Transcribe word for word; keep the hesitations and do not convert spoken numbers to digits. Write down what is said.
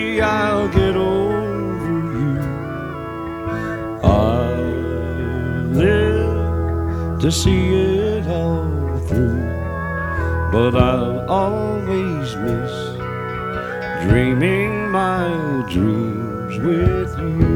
I'll get over you. I live to see it all through, but I'll always miss dreaming my dreams with you.